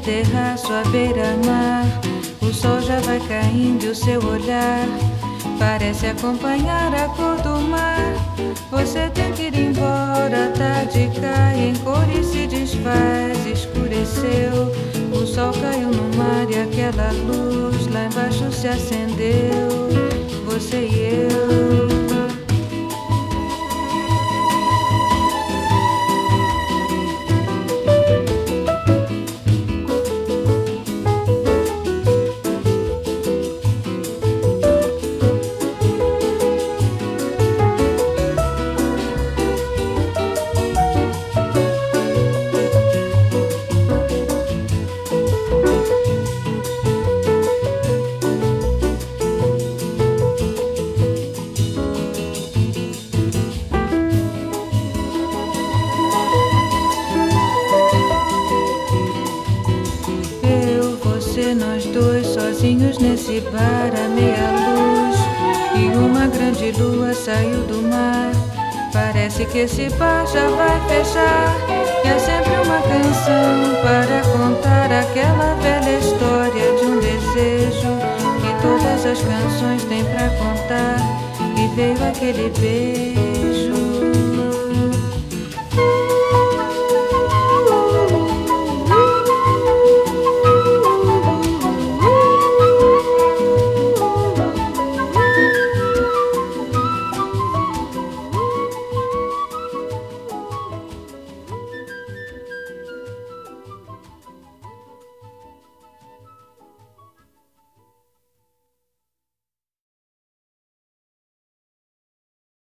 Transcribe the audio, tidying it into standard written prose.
terraço à beira-mar. O sol já vai caindo e o seu olhar parece acompanhar a cor do mar. Você tem que ir embora, a tarde cai em cor e se desfaz. Escureceu, o sol caiu no mar e aquela luz lá embaixo se acendeu. Você e eu. Nós dois sozinhos nesse bar à meia luz, e uma grande lua saiu do mar. Parece que esse bar já vai fechar, e é sempre uma canção para contar aquela velha história de um desejo que todas as canções têm pra contar. E veio aquele beijo